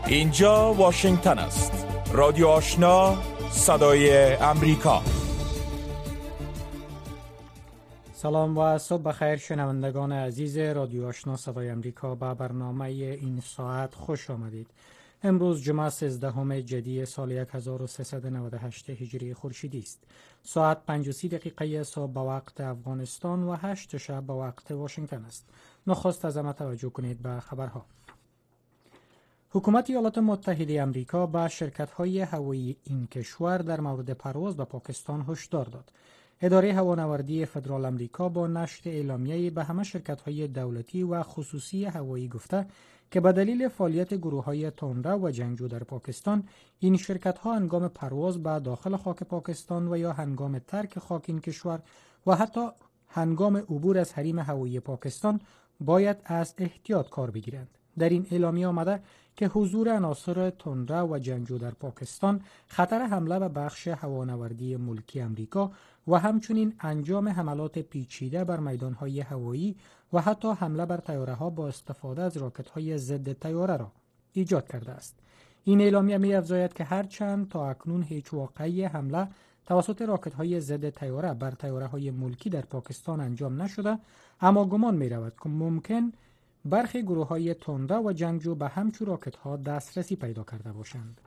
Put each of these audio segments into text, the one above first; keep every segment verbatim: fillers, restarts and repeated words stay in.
اینجا واشنگتن است. رادیو آشنا، صدای امریکا. سلام و صبح بخیر شنوندگان عزیز رادیو آشنا صدای امریکا. به برنامه این ساعت خوش آمدید. امروز جمعه سیزدهم جدی سال هزار و سیصد و نود و هشت هجری خورشیدی است. ساعت پنج و سی دقیقه صبح به وقت افغانستان و هشت شب به وقت واشنگتن است. نخست از همه توجه کنید به خبرها. حکومت ایالات متحده آمریکا به شرکت‌های هوایی این کشور در مورد پرواز به پاکستان هشدار داد. اداره هوانوردی فدرال آمریکا با نشر اعلامیه‌ای به همه شرکت‌های دولتی و خصوصی هوایی گفته که به دلیل فعالیت گروه‌های تندرو و جنگجو در پاکستان، این شرکت‌ها هنگام پرواز به داخل خاک پاکستان و یا هنگام ترک خاک این کشور و حتی هنگام عبور از حریم هوایی پاکستان باید از احتیاط کار بگیرند. در این اعلامیه آمده که حضور عناصر تندرو و جنگجو در پاکستان خطر حمله به بخش هوانوردی ملکی آمریکا و همچنین انجام حملات پیچیده بر میدان‌های هوایی و حتی حمله بر طیاره‌ها با استفاده از راکت‌های ضد طیاره را ایجاد کرده است. این اعلامیه می‌افزاید که هرچند تا اکنون هیچ واقعه حمله توسط راکت‌های ضد طیاره بر طیاره‌های ملکی در پاکستان انجام نشده، اما گمان می‌رود که ممکن برخی گروه‌های تندرو و جنگجو به همچون راکت‌ها دسترسی پیدا کرده باشند.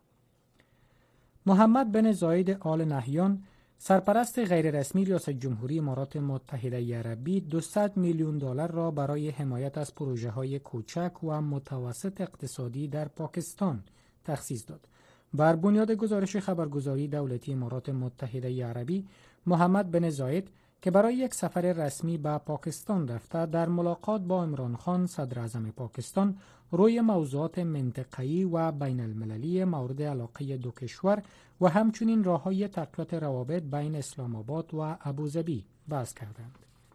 محمد بن زاید آل نهیان، سرپرست غیررسمی ریاست جمهوری امارات متحده عربی، دویست میلیون دلار را برای حمایت از پروژه‌های کوچک و متوسط اقتصادی در پاکستان تخصیص داد. بر بنیاد گزارش خبرگزاری دولتی امارات متحده عربی، محمد بن زاید که برای یک سفر رسمی به پاکستان رفته، در ملاقات با عمران خان صدر اعظم پاکستان روی موضوعات منطقه‌ای و بین المللی مورد علاقه دو کشور و همچنین راه‌های تقویت روابط بین اسلام آباد و ابوظبی بحث کردند.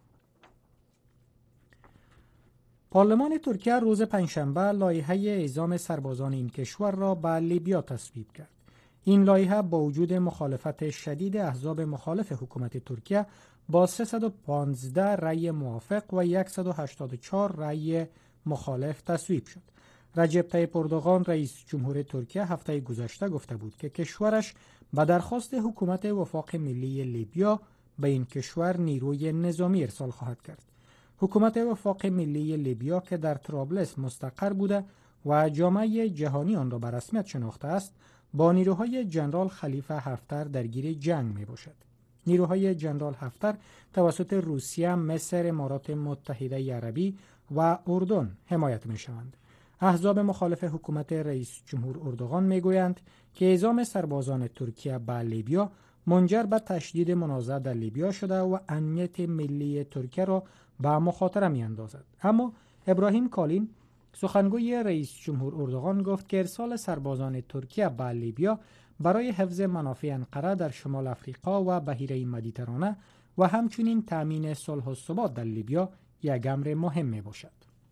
پارلمان ترکیه روز پنجشنبه لایحه اعزام سربازان این کشور را به لیبیا تصویب کرد. این لایحه با وجود مخالفت شدید احزاب مخالف حکومت ترکیه با سیصد و پانزده رأی موافق و صد و هشتاد و چهار رأی مخالف تصویب شد. رجب طیب اردوغان رئیس جمهور ترکیه هفته گذشته گفته بود که کشورش به درخواست حکومت وفاق ملی لیبیا به این کشور نیروی نظامی ارسال خواهد کرد. حکومت وفاق ملی لیبیا که در طرابلس مستقر بوده و جامعه جهانی آن را به رسمیت شناخته است، با نیروهای جنرال خلیفه حفتر درگیر جنگ می باشد. نیروهای جنرال حفتر توسط روسیه، مصر، امارات متحده عربی و اردن حمایت می شوند. احزاب مخالف حکومت رئیس جمهور اردوغان می گویند که اعزام سربازان ترکیه به لیبیا منجر به تشدید منازعه در لیبیا شده و امنیت ملی ترکیه را به مخاطره می اندازد. اما ابراهیم کالین، سخنگوی رئیس جمهور اردوغان، گفت که ارسال سربازان ترکیه به لیبیا برای حفظ منافع انقره در شمال افریقا و بحیره مدیترانه و همچنین تامین صلح و ثبات در لیبیا یک امر مهم می باشد.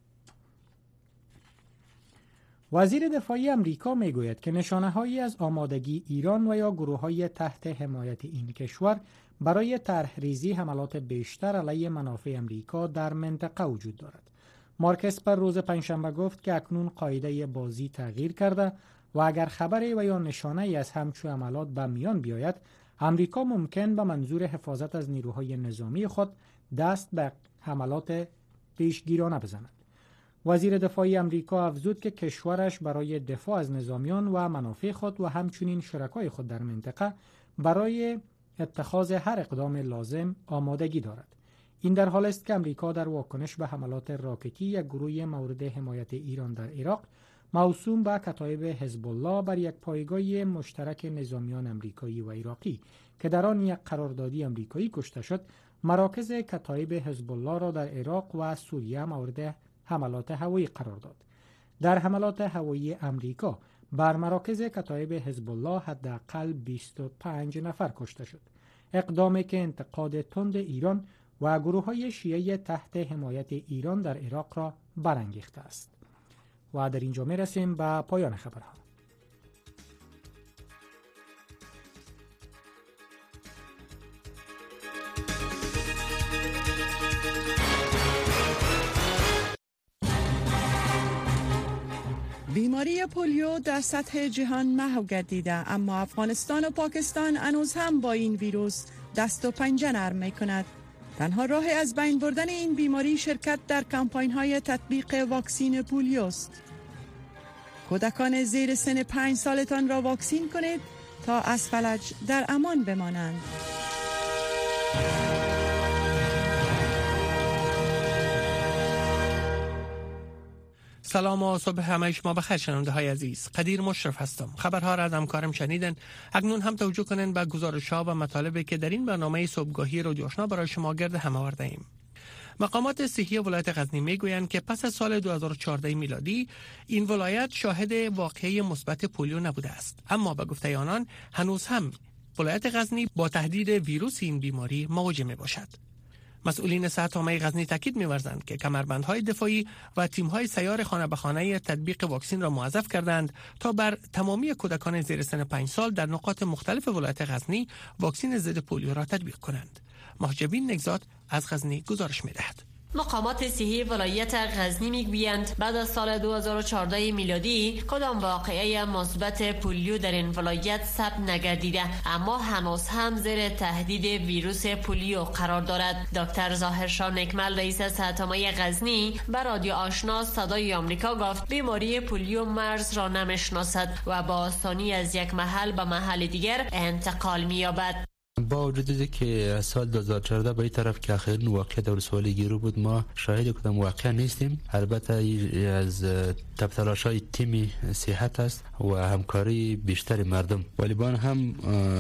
وزیر دفاعی آمریکا می گوید که نشانه‌هایی از آمادگی ایران و یا گروه‌های تحت حمایت این کشور برای طرح‌ریزی حملات بیشتر علیه منافع آمریکا در منطقه وجود دارد. مارک اسپر روز پنجشنبه گفت که اکنون قاعده بازی تغییر کرده و اگر خبری و یا نشانه‌ای از همچون عملات به میان بیاید، آمریکا ممکن به منظور حفاظت از نیروهای نظامی خود دست به حملات پیشگیرانه بزند. وزیر دفاعی آمریکا افزود که کشورش برای دفاع از نظامیان و منافع خود و همچنین شرکای خود در منطقه برای اتخاذ هر اقدام لازم آمادگی دارد. این در حال است که آمریکا در واکنش به حملات راکتی یک گروه مورد حمایت ایران در عراق موسوم به کتایب حزب الله بر یک پایگاه مشترک نظامیان آمریکایی و عراقی که در آن یک قراردادی آمریکایی کشته شد، مراکز کتایب حزب الله را در عراق و سوریه مورد حملات هوایی قرار داد. در حملات هوایی آمریکا بر مراکز کتایب حزب الله حداقل بیست و پنج نفر کشته شد. اقدامی که انتقاد تند ایران و گروه‌های شیعه تحت حمایت ایران در عراق را برانگیخته است. و در اینجا میرسیم به پایان خبرها. بیماری پولیو در سطح جهان محو گردیده، اما افغانستان و پاکستان هنوز هم با این ویروس دست و پنجه نرم می کند. تنها راه از بین بردن این بیماری شرکت در کمپاین های تطبیق واکسین پولیوست. کودکان زیر سن پنج سالتان را واکسین کنید تا از فلج در امان بمانند. سلام و صبح همه شما بخیر شنونده های عزیز. قدیر مشرف هستم. خبرها را از همکارم شنیدن. اکنون هم توجه کنین به گزارش‌ها و مطالبی که در این برنامه صبحگاهی رادیو آشنا برای شما گرد هم آورده ایم. مقامات صحی ولایت غزنی میگویند که پس از سال دو هزار و چهارده میلادی این ولایت شاهد واقعه مثبت پولیو نبوده است، اما به گفته آنان هنوز هم ولایت غزنی با تهدید ویروس این بیماری مواجه می باشد. مسئولین صحت عامه غزنی تاکید می‌ورزند که کمربندهای دفاعی و تیم‌های سیار خانه به خانه تطبیق واکسین را موظف کردند تا بر تمامی کودکان زیر سن پنج سال در نقاط مختلف ولایت غزنی واکسین ضد پولیو را تطبیق کنند. محجبین نگزاد از غزنی گزارش می‌دهد. مقامات صحی ولایت غزنی میگویند بعد از سال دو هزار و چهارده میلادی کدام واقعه مثبت پولیو در این ولایت ثبت نگردیده، اما هنوز هم زیر تهدید ویروس پولیو قرار دارد. دکتر ظاهرشاه نکمل رئیس صحت عامه غزنی به رادیو آشنا صدای آمریکا گفت بیماری پولیو مرز را نمیشناسد و با آسانی از یک محل به محل دیگر انتقال می‌یابد. با وجود که سال دو هزار و چهارده به این طرف که آخرین واقعه در ولسوالی گیرو بود، ما شاهد کدام واقعه نیستیم. البته از تبتلاش‌های تیم صحت است و همکاری بیشتر مردم، ولی بان هم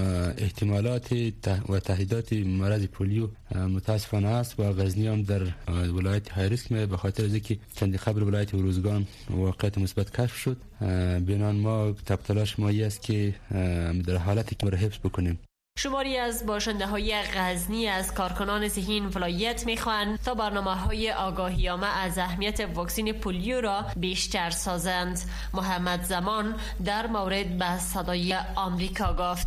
احتمالات و تهدیدات مرض پولیو متاسفانه است و غزنی هم در ولایت های ریسک می، به خاطر از اینکه چندی قبل ولایت اروزگان واقعیت مثبت کشف شد. بنان ما تبتلاش مایی است که در حالتی که حفظ بکنیم. شماری از باشنده های غزنی از کارکنان صحی این ولایت میخواهند تا برنامه های آگاهیامه از اهمیت واکسین پولیو را بیشتر سازند. محمد زمان در مورد به صدای آمریکا گفت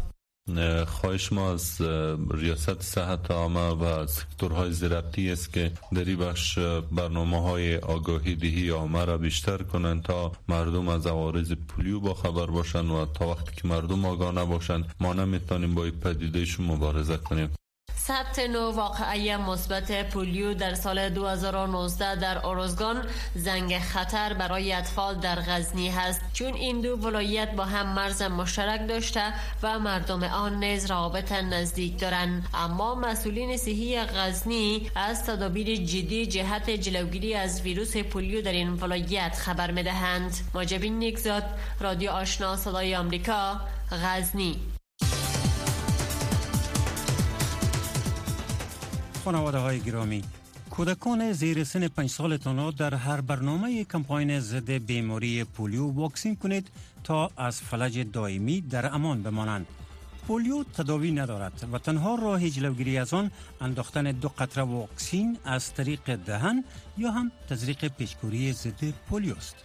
خواهش ما از ریاست صحت عامه و سکتورهای زیربطی است که در این بخش برنامه های آگاهی دهی عامه را بیشتر کنند تا مردم از عوارض پولیو با خبر باشند و تا وقتی که مردم آگاه نباشند ما نمیتونیم با این پدیدهشون مبارزه کنیم. ثبت نو واقعه مثبت پولیو در سال دو هزار و نوزده در اروزگان زنگ خطر برای اطفال در غزنی هست، چون این دو ولایت با هم مرز مشترک داشته و مردم آن نیز روابط نزدیک دارند. اما مسئولین صحی غزنی از تدابیر جدی جهت جلوگیری از ویروس پولیو در این ولایت خبر میدهند. ماجبین نگزاد، رادیو آشنا صدای آمریکا، غزنی. خانواده های گرامی، کودکان زیر سن پنج سالتان در هر برنامه کمپاین ضد بیماری پولیو واکسین کنید تا از فلج دائمی در امان بمانند. پولیو تداوی ندارد و تنها راه جلوگیری از آن انداختن دو قطره واکسین از طریق دهن یا هم تزریق پیچکوری ضد پولیو است.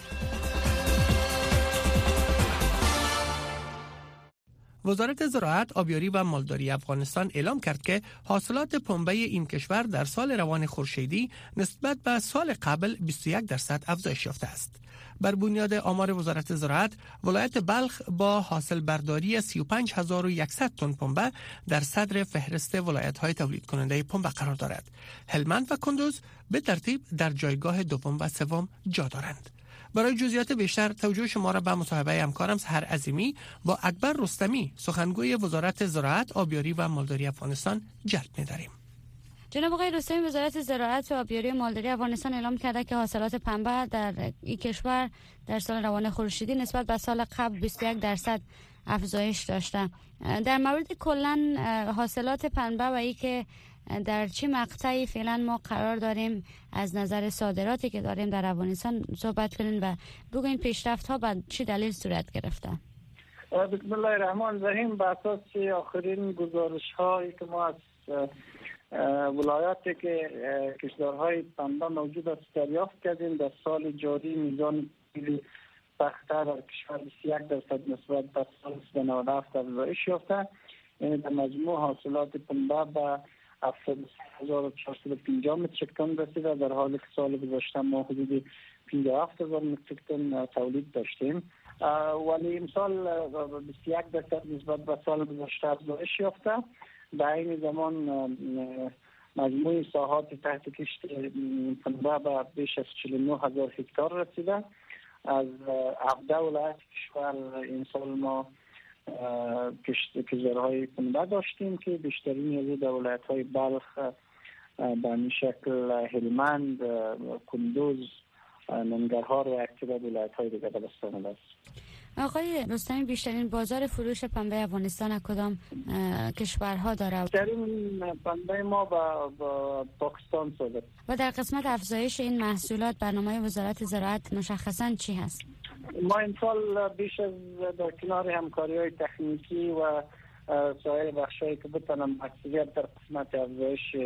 وزارت زراعت، آبیاری و مالداری افغانستان اعلام کرد که حاصلات پنبه این کشور در سال روان خورشیدی نسبت به سال قبل بیست و یک درصد افزایش یافته است. بر بنیاد آمار وزارت زراعت، ولایت بلخ با حاصل برداری سی و پنج هزار و صد تن پنبه در صدر فهرست ولایت‌های تولید کننده پنبه قرار دارد. هلمند و کندوز به ترتیب در جایگاه دوم و سوم جا دارند. برای جزئیات بیشتر توجه شما را به مصاحبه همکارم سحر عظیمی با اکبر رستمی، سخنگوی وزارت زراعت، آبیاری و مالداری افغانستان جلب می‌داریم. جناب آقای رستمی، وزارت زراعت و آبیاری و مالداری افغانستان اعلام کرده که حاصلات پنبه در این کشور در سال روان خورشیدی نسبت به سال قبل بیست و یک درصد افزایش داشته. در مورد کلاً حاصلات پنبه و ای که در چه مقطعی فعلا ما قرار داریم از نظر صادراتی که داریم در افغانستان صحبت کنیم و بگوین پیشرفت ها به چه دلیل صورت گرفته؟ بسم الله الرحمن الرحیم. به اساس آخرین گزارش هایی که ما از ولایاتی که کشدارهای پنبه موجود است دریافت کردیم، در سال جاری میزان بخته در کشور بیست و یک درصد نسبت به سال سیصد و نود و هفت افزایش یافته. یعنی در مجموع حاصلات پنبه به هفتاد و سه هزار و چهارصد و پنجاه متریک تن رسیده، در حالی که سال گذشته ما حدود پنجاه و هفت هزار متریک تن تولید داشتیم، ولی امسال بیست و یک درصد نسبت به سال گذشته افزایش یافته. در این زمان مجموع ساحات تحت کشت پنبه به بیش از چهل و نه هزار هکتار رسیده. از هفده ولایت کشور این سال ما کشت کشورهای پنبه داشتیم که بیشترین از در ولایت‌های بلخ به این شکل، هلمند، کندوز، ننگرهار و یک تعداد ولایت‌های دیگر بستان است. آقای رستمی، بیشترین بازار فروش پنبه افغانستان از کدام کشورها داره؟ بیشترین پنبه ما با, با پاکستان صادر. و در قسمت افزایش این محصولات برنامه وزارت زراعت مشخصاً چی هست؟ ما این سال بیش از در کنار همکاری‌های تکنیکی و سایر بخشایی که بتونم اکثریت در قسمت افزایش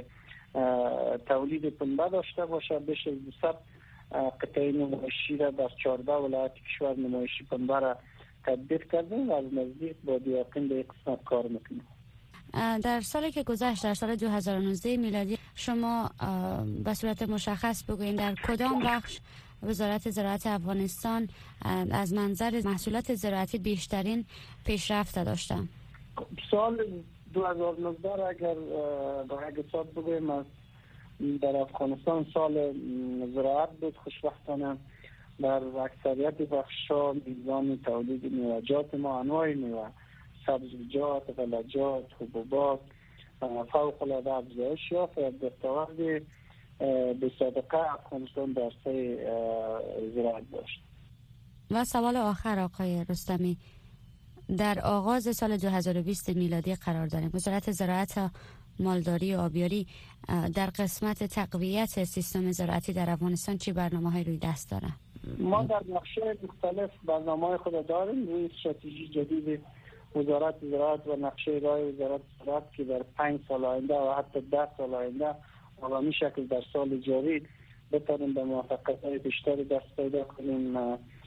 تولید پنبه داشته باشه، بیش از دویست قطعه نمایشی را در چهارده ولایت کشور نمایشی پنبه را تطبیق کردیم و از نزدیک با دیاقین به قسمت کار میکنیم. در سالی که گذشت، در سال دو هزار و نوزده میلادی، شما به صورت مشخص بگوین در کدام بخش وزارت زراعت افغانستان از منظر محصولات زراعتی بیشترین پیشرفت داشته؟ سال دو هزار و نوزده را اگر با یک حساب بگویم، در افغانستان سال زراعت بود. خوشبختانه در اکثریت بخش‌ها میزان تولید میوه‌جات ما، انواع میوه، سبزیجات، غلجات، حبوبات فوق‌العاده افزایش یافت و دستاورد به سابقه افغانستان در سه زراعت داشت. و سوال آخر آقای رستمی، در آغاز سال دو هزار و بیست میلادی قرار داریم. وزارت زراعت، مالداری و آبیاری در قسمت تقویت سیستم زراعتی در افغانستان چی برنامه‌های روی دست داره؟ ما در نقشه مختلف برنامه‌های خود داریم. روی استراتژی جدید وزارت زراعت و نقشه راه وزارت زراعت که در پنج سال آینده و حتی ده سال آینده عمومی شکل در سال جاری بتونیم به موفقیت‌های بیشتری دست پیدا کنیم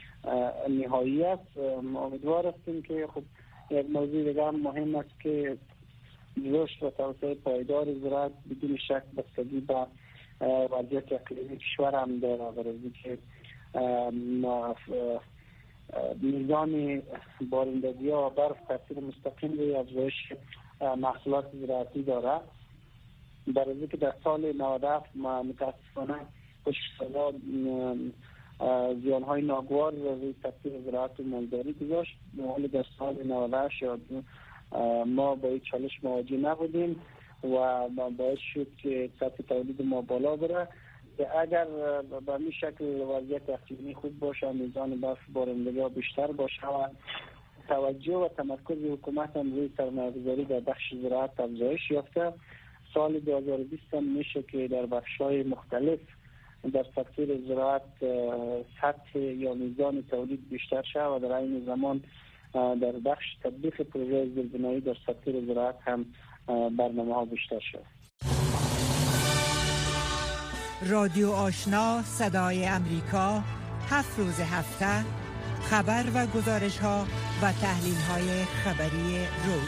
نهایی است. امیدوار هستیم که خب یک موضوع دیگه هم مهم است که رشد و توسعه پایدار زراعت بدون شک بستگی به وضعیت اقلیمی کشور هم داره، برای که میزان بارندگی و برف تاثیر مستقیم روی افزایش محصولات زراعتی داره. برای که در سال نود و هفت ما متاسفانه خشک سالی زیانهای ناگوار روی تاثیر زراعت و مالداری گذاشت، حال در سال نود و هشت ما با این چالش مواجه نبودیم و باعث شد که سطح تولید ما بالا بره. اگر به این شکل وضعیت اقلیمی خوب باشه، میزان برف بارندگی بیشتر باشه و توجه و تمرکز حکومت هم روی سرمایه‌گذاری در بخش زراعت افزایش یافته، سال دو هزار و بیست هم میشه که در بخش‌های مختلف در سکتور زراعت سطح یا میزان تولید بیشتر شد و در این زمان در بخش تطبیق پروژه زیربنایی در سکتور زراعت هم برنامه ها بیشتر شد. رادیو آشنا صدای امریکا، هفت روز هفته خبر و گزارش ها و تحلیل های خبری روز.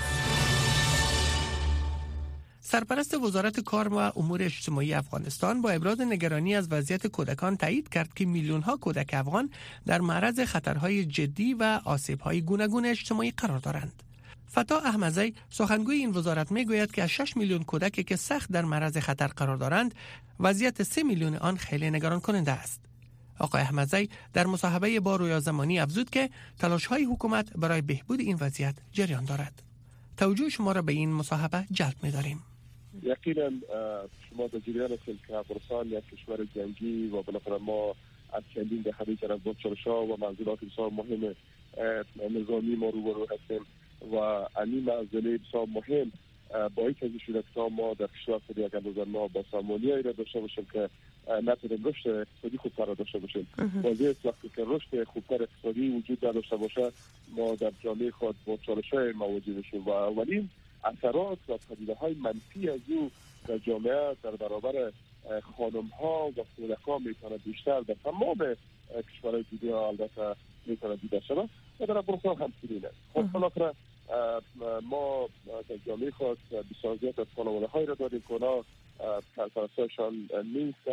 سرپرست وزارت کار و امور اجتماعی افغانستان با ابراز نگرانی از وضعیت کودکان تایید کرد که میلیون‌ها کودک افغان در معرض خطرهای جدی و آسیب‌های گوناگون اجتماعی قرار دارند. فتا احمدزی سخنگوی این وزارت میگوید که از شش میلیون کودکی که سخت در معرض خطر قرار دارند، وضعیت سه میلیون آن خیلی نگران کننده است. آقای احمدزی در مصاحبه با رویا زمانی افزود که تلاش‌های حکومت برای بهبود این وضعیت جریان دارد. توجه شما را به این مصاحبه جلب می‌داریم. یقینا شما در جریان هستید که افغانستان یک کشور جنگی و بالاخره ما از چندین دهه در با چالش‌ها و منزلات بسیار مهم نظامی ما روبرو هستیم و این منزله بسیار مهم با این توضیح شده که ما در کشور خود یک اندازه ما با سامانیایی را داشته باشیم که نتونیم رشد اقتصادی خوبتر را داشته باشیم. واضحه وقتی که رشد خوبتر اقتصادی وجود نداشته باشه ما در جامعه خود با چالش‌های مواجه میشیم و ولی اثرات و پدیده‌های منفی از او در جامعه در برابر خانم‌ها و کودکان میتونه بیشتر در تمام کشورهای دنیا البته میتونه دیده شود و در افغانستان هم چنینه. خب بالاخره ما در جامعه خود بسیار زیاد از خانواده‌هایی را داریم که اونا سرپرستانشان نیستند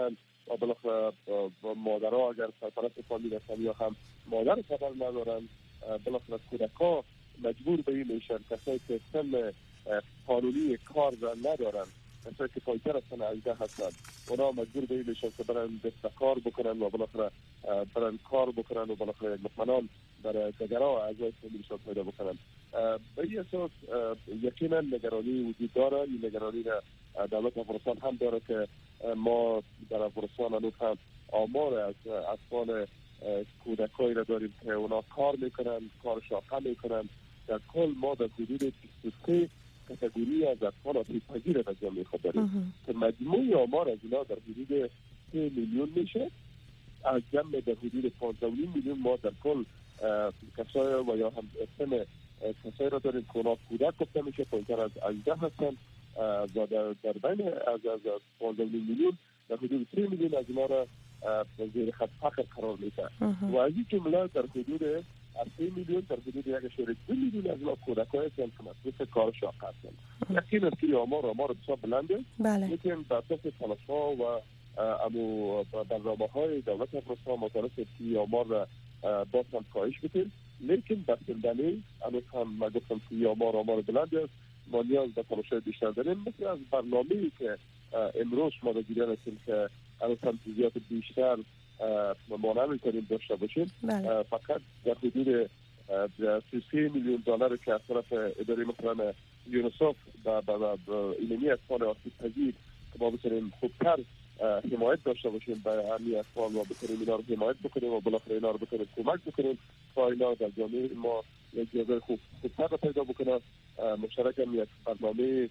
و بالاخره مادرها اگر سرپرست فامیل هستند یا هم مادر خبر ندارن، بالاخره کودک‌ها مجبور به این میشن. کسایی که سن قانونی کار ندارن، کسایی که پایتر هستن هجده هستن، اونا مجبور به این میشن که برن دست کار بکنن و بالاخره برن کار بکنن و بالاخره مطمئنان برای دیگرها اعضای فامیلشان پیدا بکنن. به این اساس یقینا نگرانی وجود داره. این نگرانی را دولت افغانستان هم داره که ما در افغانستان هنوز هم آمار از اطفال کودکایی را داریم که اونا کار میکنن، کار شاقه میکنن. در کل ما در حدود بیست و سه کاتگوری از اطفال آسیب پذیر در جامعه خود داریم که مجموع آمار از اینا در حدود سه میلیون میشه. از جمع در حدود پانزده و نیم میلیون ما در کل کسای و یا هم اسم کسایی را داریم که اونا کودک گفته میشه، پایین‌تر از هجده هستن و در, در بین از از پانزده و نیم میلیون در حدود سه میلیون از اینا را زیر خط فقر قرار میده و از این جمله در حدود از سه میلیون در حدود یک اشاره دو میلیون از اینا کودک‌های هستند که مصروف کار شاق هستند. یقینا که آمار آمار بسیار بلنده، لیکن بر اساس تلاش‌ها و امو برنامه‌های دولت افغانستان متوسط که آمار را باز هم کاهش بدیم، لیکن بسندنی هنوز هم ما گفتم که آمار آمار بلند است. ما نیاز به تلاش‌های بیشتر داریم، مثل از برنامه‌ای که امروز ما در جریان هستیم که هنوز هم جزئیات بیشتر ما نمی‌تونیم داشته باشیم. فقط در حدود سی و سه میلیون دلار که از طرف اداره مثلا یونیسف و اینمی اطفال آسیب پذیر که ما بتونیم خوبتر حمایت داشته باشیم به همین اطفال و بتونیم اینا رو حمایت بکنیم و بالاخره اینا رو بتونیم کمک بکنیم تا اینا در جامعه ما یک جایگاه خوب خوبتر پیدا بکنن. مشترکاً یک برنامه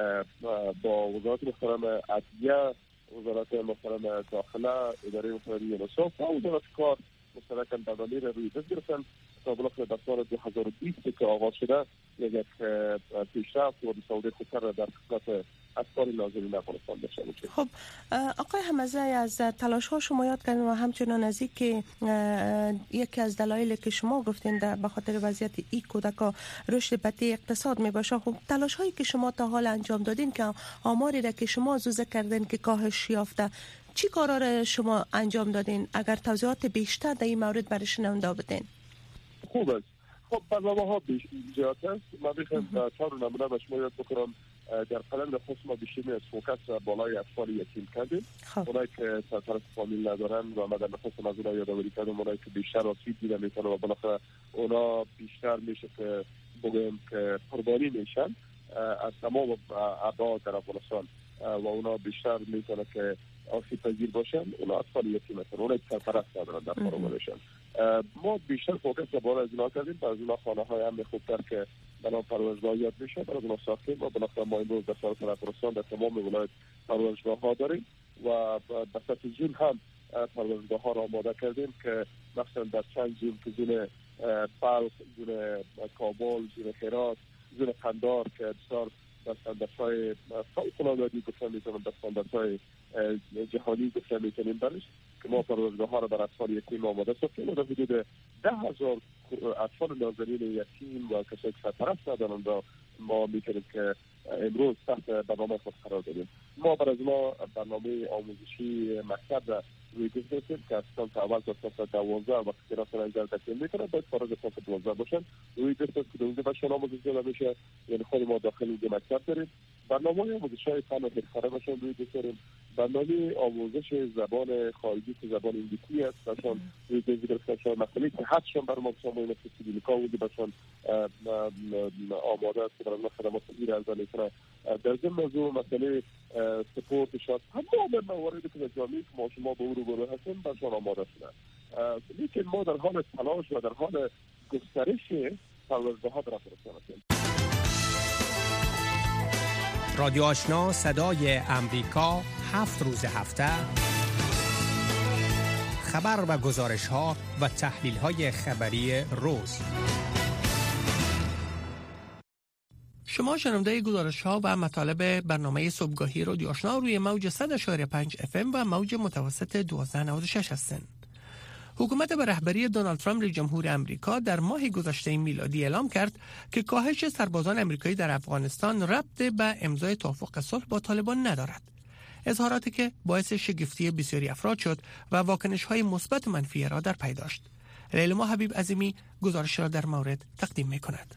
با وزارت محترم عدلیه، وزارت محترم داخله، اداره محترم یونیسف و وزارت کار مشترکاً برنامه را روی دست گرفتن تا بالاخره در سال دو هزار و بیست که آغاز شده یک پیشرفت و بسیار خوبتر در خدمت اطفال ناظرین افغانستان داشته باشیم. خب آقای حمزه، از تلاش ها شما یاد کردین و همچنان از این که یکی از دلایلی که شما گفتین به خاطر وضعیت این کودکا رشد بطی اقتصاد می باشه. خب تلاش هایی که شما تا حال انجام دادین که آماری را که شما زوزه کردین که کاهش یافته، چی کارا را شما انجام دادین؟ اگر توضیحات بیشتر در این مورد برای شنونده بدین. خوب است. خب برنامه ها بیشتر است. من بخوام چهار نمونه به شما یاد بکنم. در قلم خصوص ما بیشتر از فوکس بالای اطفال یتیم کردیم. اونایی که سرپرست فامیل ندارن و ما در خصوص از اونها یادآوری کردیم، اونایی که بیشتر آسیب دیده میکنن و بالاخره اونا بیشتر میشه که بگیم که قربانی میشن از تمام ابعاد در افغانستان و اونا بیشتر میتونه که آسیب پذیر باشن. اونا اطفال یتیم هستن، اونا سرپرست ندارن در خانواده‌شان. ما بیشتر فوکس بالای از اینا کردیم. از اینا خانه های هم خوبتر که بنا پرورشگاه یاد میشه برای اونا ساختیم و بالاخره ما امروز در سال افغانستان در تمام ولایت پرورشگاه ها داریم و به سطح زون هم پرورشگاه ها را آماده کردیم که مثلا در چند زون که زون بلخ، زون کابل، زون هرات، زون قندار که بسیار در استانداردهای فوق‌العاده‌ای گفته میتونم در استانداردهای جهانی گفته میتونیم برش که ما پرورشگاه ها را بر اطفال یتیم آماده ساختیم و در حدود ده هزار اطفال نازنین یتیم و کسایی که سرپرست ندارند را ما میتونیم که امروز تحت برنامه خود قرار دادیم. ما برای ما برنامه آموزشی مکتب را روی گذاشتیم که از سال اول تا سال دوازده وقتی که رفتن انجام تکمیل میکنن باید فارغ از سال دوازده باشن. روی گذاشتیم که دوازده باشن آموزش داده میشه، یعنی خود ما داخل اینجا مکتب داریم. برنامه آموزش های فن و حرفه باشن روی گذاشتیم. برنامه آموزش زبان خارجی که زبان انگلیسی است باشن روی گذاشتیم. مسئله صحتشون برای ما بسیار مهمه که سیبیلیکا بودی باشن آماده است که برای ما خدمات تغییر ارزان میکنه. در ضمن موضوع مسئله سپورت شاد همه مواردی که در جامعه که ما شما به او روبرو هستیم برشان آماده شدن. لیکن ما در حال تلاش و در حال گسترش پرورشگاه ها در افغانستان هستیم. رادیو آشنا صدای امریکا، هفت روز هفته خبر و گزارش ها و تحلیل های خبری روز. شما شنونده گزارش ها و مطالب برنامه صبحگاهی رادیو آشنا روی موج صد و پنج اف ام و موج متوسط دوازده نود و شش هستند. حکومت به رهبری دونالد ترامپ رئیس جمهور امریکا در ماه گذشته میلادی اعلام کرد که کاهش سربازان امریکایی در افغانستان ربط به امضای توافق صلح با طالبان ندارد. اظهاراتی که باعث شگفتی بسیاری افراد شد و واکنش‌های مثبت و منفی را در پی داشت. لیلما حبیب عظیمی گزارش را در مورد تقدیم می‌کند.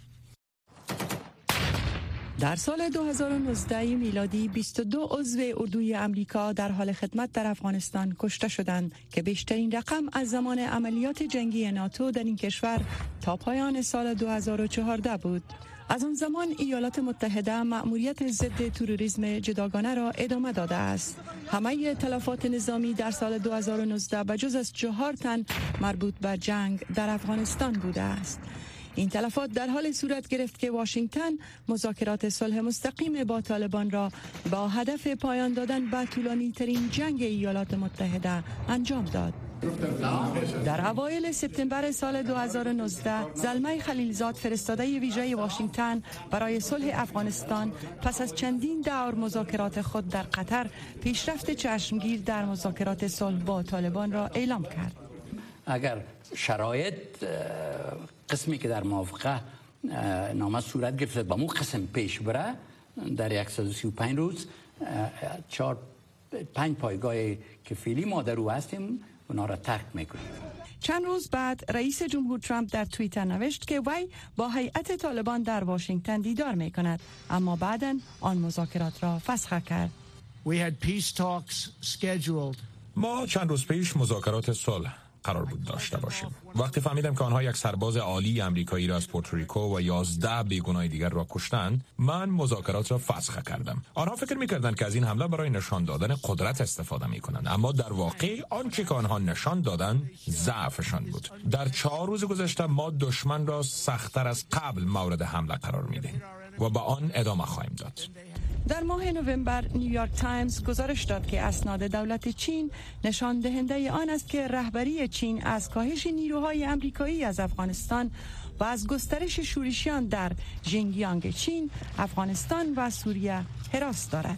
در سال دو هزار و نوزده میلادی بیست و دو عضو اردوی امریکا در حال خدمت در افغانستان کشته شدند که بیشترین رقم از زمان عملیات جنگی ناتو در این کشور تا پایان سال دو هزار و چهارده بود. از آن زمان ایالات متحده مأموریت ضد تروریسم جداگانه را ادامه داده است. همه تلفات نظامی در سال دو هزار و نوزده بجز از چهار تن مربوط به جنگ در افغانستان بوده است. این تلفات در حال صورت گرفت که واشنگتن مذاکرات صلح مستقیم با طالبان را با هدف پایان دادن به طولانی ترین جنگ ایالات متحده انجام داد. در اوایل سپتامبر سال دو هزار و نوزده زلمه خلیلزاد فرستاده ویژه واشنگتن برای صلح افغانستان پس از چندین دور مذاکرات خود در قطر پیشرفت چشمگیر در مذاکرات صلح با طالبان را اعلام کرد. اگر شرایط قسمی که در موافقه نامه صورت گرفته با مو قسم پیش بره در صد و سی و پنج روز چهار پنج پایگاه که فعلی ما در او هستیم اونا را ترک میکنیم. چند روز بعد رئیس جمهور ترامپ در توییتر نوشت که وی با هیئت طالبان در واشنگتن دیدار میکند، اما بعداً آن مذاکرات را فسخ کرد. We had peace talks scheduled. ما چند روز پیش مذاکرات صلح قرار بود داشته باشیم. وقتی فهمیدم که آنها یک سرباز عالی امریکایی را از پورتوریکو و یازده بیگناه دیگر را کشتند، من مذاکرات را فسخ کردم. آنها فکر می‌کردند که از این حمله برای نشان دادن قدرت استفاده می‌کنند، اما در واقع آنچه که آنها نشان دادند ضعفشان بود. در چهار روز گذشته ما دشمن را سخت‌تر از قبل مورد حمله قرار می‌دهیم و به آن ادامه خواهیم داد. در ماه نوامبر نیویورک تایمز گزارش داد که اسناد دولت چین نشان دهنده آن است که رهبری چین از کاهش نیروهای آمریکایی از افغانستان و از گسترش شورشیان در ژینجیانگ چین، افغانستان و سوریه حراس دارد.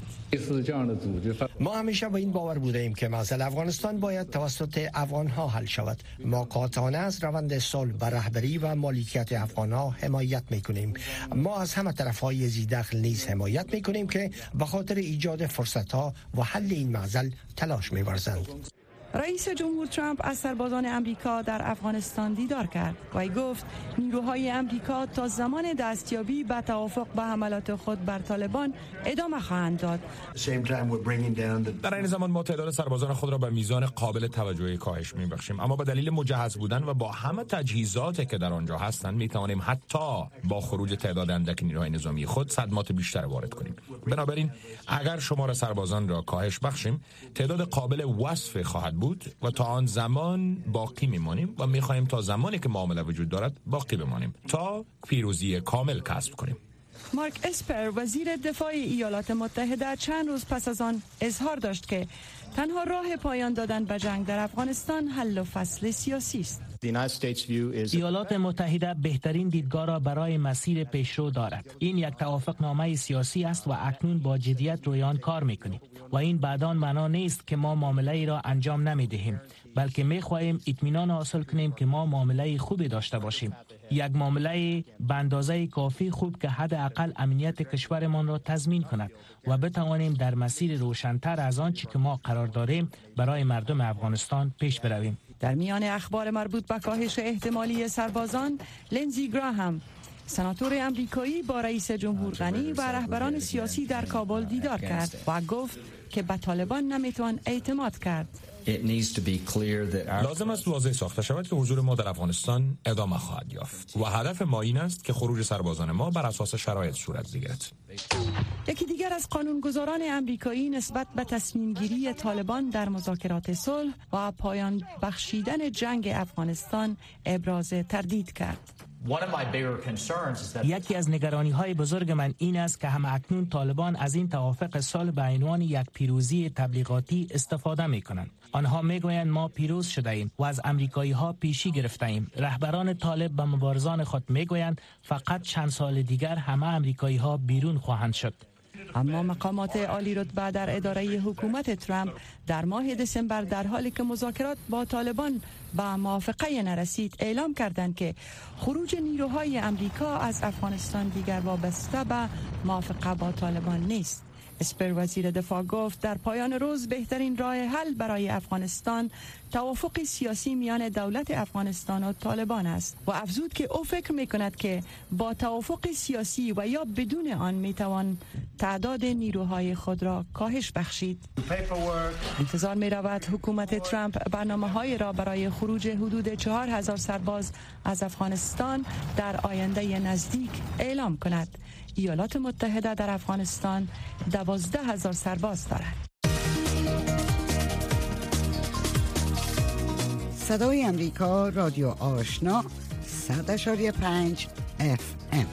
ما همیشه با این باور بوده ایم که مسئله افغانستان باید توسط افغانها حل شود. ما قاطعانه از روند صلح به رهبری و مالکیت افغانها حمایت میکنیم. ما از همه طرفهای ذی‌دخل نیز حمایت میکنیم که به خاطر ایجاد فرصتها و حل این معضل تلاش می‌ورزند. رئیس جمهور ترامپ از سربازان امریکا در افغانستان دیدار کرد و گفت نیروهای امریکا تا زمان دستیابی به توافق به حملات خود بر طالبان ادامه خواهند داد. در این زمان ما تعداد سربازان خود را به میزان قابل توجهی کاهش می‌بخشیم، اما به دلیل مجهز بودن و با همه تجهیزاتی که در آنجا هستند می‌توانیم حتی با خروج تعداد اندک نیروهای نظامی خود صدمات بیشتر وارد کنیم. بنابراین اگر شمار سربازان را کاهش بخشیم، تعداد قابل وصف خواهد بود و تا آن زمان باقی میمانیم و میخواهیم تا زمانی که معامله وجود دارد باقی بمانیم تا پیروزی کامل کسب کنیم. مارک اسپر وزیر دفاع ایالات متحده چند روز پس از آن اظهار داشت که تنها راه پایان دادن به جنگ در افغانستان حل و فصل سیاسی است. ایالات متحده بهترین دیدگاه را برای مسیر پیشرو دارد. این یک توافقنامه سیاسی است و اکنون با جدیت روی آن کار میکنیم و این بعدان معنا نیست که ما معامله ای را انجام نمیدهیم، بلکه میخواهیم اطمینان حاصل کنیم که ما معامله خوبی داشته باشیم، یک معامله به اندازه کافی خوب که حداقل امنیت کشورمان را تضمین کند و بتوانیم در مسیر روشن‌تر از آنچه که ما قرار داریم برای مردم افغانستان پیش برویم. در میان اخبار مربوط به کاهش احتمالی سربازان، لینزی گراهام سناتور امریکایی با رئیس جمهور غنی و رهبران سیاسی در کابل دیدار کرد و گفت که به طالبان نمیتوان اعتماد کرد. لازم است واضح ساخته شود که حضور ما در افغانستان ادامه خواهد یافت و هدف ما این است که خروج سربازان ما بر اساس شرایط صورت بگیرد. یکی دیگر از قانونگذاران امریکایی نسبت به تصمیم گیری طالبان در مذاکرات صلح و پایان بخشیدن جنگ افغانستان ابراز تردید کرد. یکی از نگرانی های بزرگ من این است که هم اکنون طالبان از این توافق صلح به عنوان یک پیروزی تبلیغاتی استفاده می کنند. آنها می گویند ما پیروز شده ایم و از امریکایی ها پیشی گرفته ایم. رهبران طالب به مبارزان خود می گویند فقط چند سال دیگر همه امریکایی ها بیرون خواهند شد. اما مقامات عالی رتبه در اداره حکومت ترامپ در ماه دسامبر در حالی که مذاکرات با طالبان به موافقه نرسید اعلام کردند که خروج نیروهای امریکا از افغانستان دیگر وابسته به موافقه با طالبان نیست. اسپر وزیر دفاع گفت در پایان روز بهترین راه حل برای افغانستان توافق سیاسی میان دولت افغانستان و طالبان است و افزود که او فکر میکند که با توافق سیاسی و یا بدون آن میتوان تعداد نیروهای خود را کاهش بخشید. انتظار می رود حکومت ترامپ برنامه‌های را برای خروج حدود چهار هزار سرباز از افغانستان در آینده نزدیک اعلام کند. ایالات متحده در افغانستان دوازده هزار سرباز دارد. صدای امریکا، رادیو آشنا، صد اشاری پنج اف ام.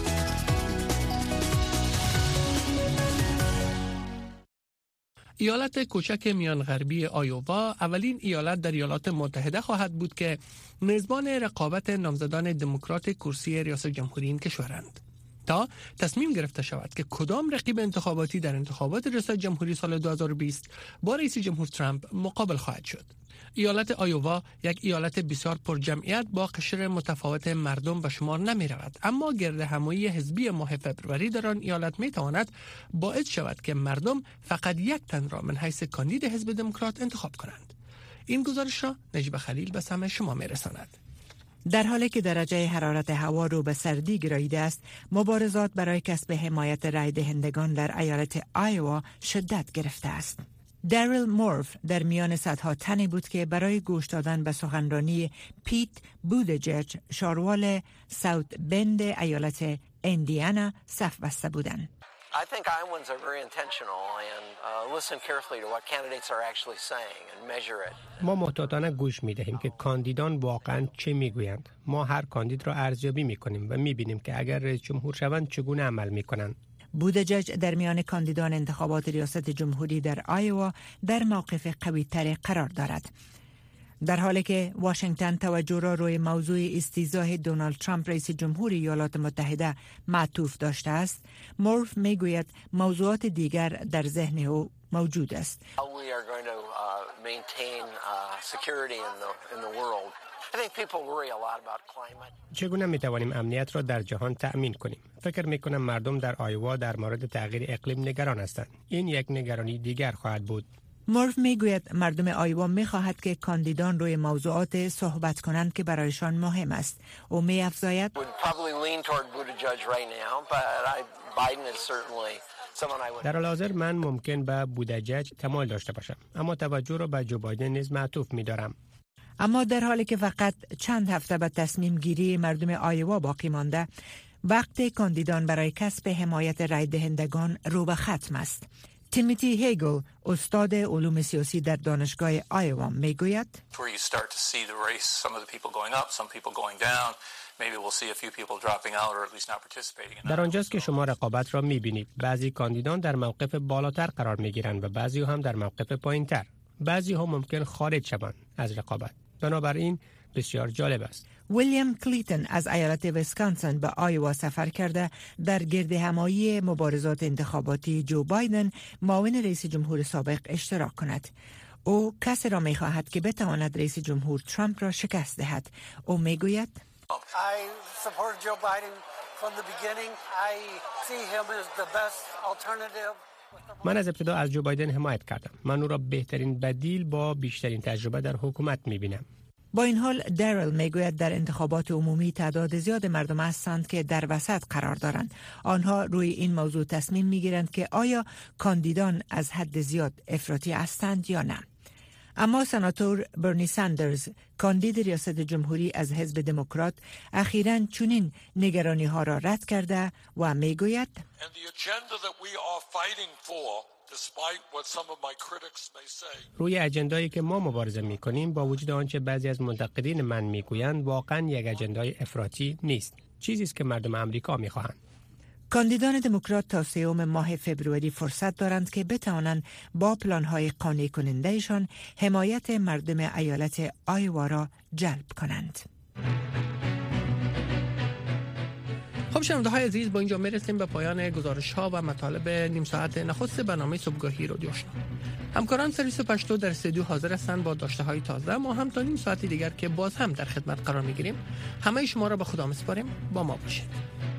ایالت کوچک میان غربی آیووا اولین ایالت در ایالات متحده خواهد بود که میزبان رقابت نامزدان دموکرات کرسی ریاست جمهوری این کشورند تا تصمیم گرفته شود که کدام رقیب انتخاباتی در انتخابات ریاست جمهوری سال دو هزار و بیست با رئیس جمهور ترامپ مقابل خواهد شد. ایالت آیووا یک ایالت بسیار پر جمعیت با قشر متفاوت مردم به شمار نمی رود، اما گرد همایی حزبی ماه فوریه در آن ایالت می تواند باعث شود که مردم فقط یک تن را من حیث کاندید حزب دموکرات انتخاب کنند. این گزارش را نجیب خلیل به سمع شما می رساند. در حالی که درجه حرارت هوا رو به سردی گراییده است، مبارزات برای کسب حمایت رای دهندگان در ایالت آیووا شدت گرفته است. دریل مورف در میان صدها تنی بود که برای گوش دادن به سخنرانی پیت بودجج، شاروال ساوت بند ایالت اندیانا صف بسته بودند. I think Iowans are very intentional and uh, listen carefully to what candidates are actually saying and measure it. ما محتاطانه گوش می‌دهیم که کاندیدان واقعاً چه میگویند. ما هر کاندید را ارزیابی می‌کنیم و می‌بینیم که اگر رئیس جمهور شوند چگونه عمل می‌کنند. بودجج در میان کاندیدان انتخابات ریاست جمهوری در آیووا در موقف قوی‌تر قرار دارد. در حالی که واشنگتن توجه را روی موضوع استیضاح دونالد ترامپ رئیس جمهوری ایالات متحده معطوف داشته است، مورف میگوید موضوعات دیگر در ذهن او موجود است. چگونه می توانیم امنیت را در جهان تأمین کنیم؟ فکر می کنم مردم در آیووا در مورد تغییر اقلیم نگران هستند. این یک نگرانی دیگر خواهد بود. مورف میگوید مردم آیووا میخواهد که کاندیدان روی موضوعات صحبت کنند که برایشان مهم است. او می افزاید در حال حاضر من ممکن به بودجج تمایل داشته باشم، اما توجه را به جو بایدن نیز معطوف می‌دارم. اما در حالی که فقط چند هفته به تصمیم گیری مردم آیووا باقی مانده، وقت کاندیدان برای کسب حمایت رای دهندگان رو به ختم است. تیموتی هیگل، استاد علوم سیاسی در دانشگاه آیووا، میگوید در آنجاست که شما رقابت را می‌بینید. بعضی کاندیدان در موقف بالاتر قرار می‌گیرند و بعضی هم در موقف پایین‌تر. بعضی ها ممکن خارج شوند از رقابت. بنابراین بسیار جالب است. ویلیام کلیتن از ایالت ویسکانسن به آیووا سفر کرده در گرد همایی مبارزات انتخاباتی جو بایدن معاون رئیس جمهور سابق اشتراک کند. او کسی را می خواهد که بتواند رئیس جمهور ترامپ را شکست دهد. او می گوید من از ابتدا از جو بایدن حمایت کردم. من او را بهترین بدیل با بیشترین تجربه در حکومت می بینم. با این حال دریل میگوید در انتخابات عمومی تعداد زیاد مردم هستند که در وسط قرار دارند. آنها روی این موضوع تصمیم میگیرند که آیا کاندیدان از حد زیاد افراطی هستند یا نه. اما سناتور برنی ساندرز، کاندید ریاست جمهوری از حزب دموکرات، اخیراً چنین نگرانی ها را رد کرده و میگوید روی اجندایی که ما مبارزه می کنیم با وجود آنچه بعضی از منتقدین من می گویند واقعا یک اجندای افراطی نیست. چیزی است که مردم آمریکا می خواهند. کاندیدان دموکرات تا سوم ماه فوریه فرصت دارند که بتوانند با پلان‌های قانع کننده‌شان حمایت مردم ایالت آیووا را جلب کنند. خب شنونده‌های عزیز، با اینجا میرسیم به پایان گزارش‌ها و مطالب نیم ساعت نخست برنامه صبحگاهی رادیو آشنا. همکاران سرویس پشتو در استودیو حاضر هستند با داشته‌های تازه. ما هم تا نیم ساعت دیگر که باز هم در خدمت قرار می‌گیریم. همه شما را به خدا می‌سپاریم. با ما باشید.